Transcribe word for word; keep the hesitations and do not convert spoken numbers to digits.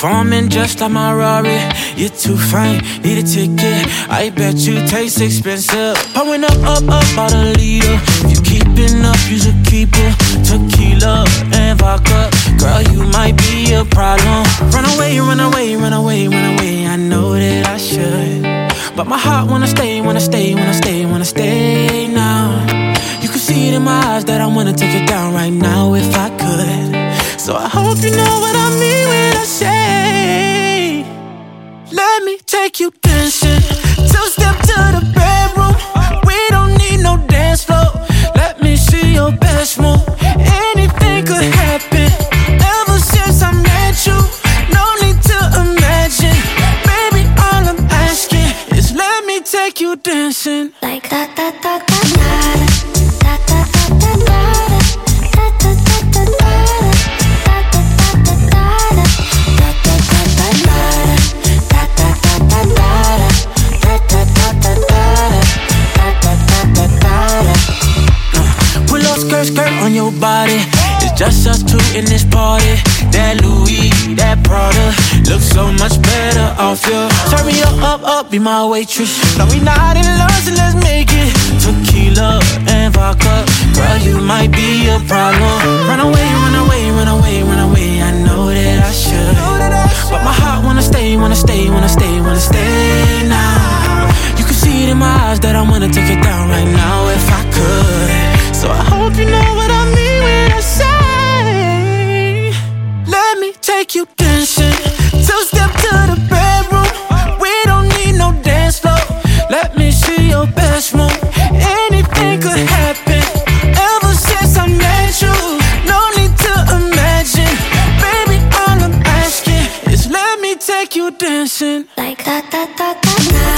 Performing just like my Rari. You're too fine, need a ticket. I bet you taste expensive. Pouring up, up, up, about a liter. If you keeping up, you should keep it. Tequila and vodka. Girl, you might be a problem. Run away, run away, run away, run away. I know that I should, but my heart wanna stay, wanna stay, wanna stay, wanna stay now. You can see it in my eyes that I wanna take it down right now if I could. So I hope you know what I mean when I say, let me take you dancing. Two-step to the bedroom. We don't need no dance floor. Let me see your best move. Anything could happen. Ever since I met you, no need to imagine. Baby, all I'm asking is let me take you dancing. Like da da da da da da da da da da da da da. Skirt, skirt on your body. It's just us two in this party. That Louis, that Prada looks so much better off you. Turn me up, up, up, be my waitress. No, we not in love, so let's make it. Tequila and vodka. Girl, you might be a problem. Run away, run away, run away, run away. I know that I should, but my heart wanna stay, wanna stay, wanna stay, wanna stay now. You can see it in my eyes that I wanna take it down right now if I could. So I hope you know what I mean when I say, let me take you dancing. Two-step to the bedroom. We don't need no dance floor. Let me see your best move. Anything could happen. Ever since I met you, no need to imagine. Baby, all I'm asking is let me take you dancing. Like da da da da da.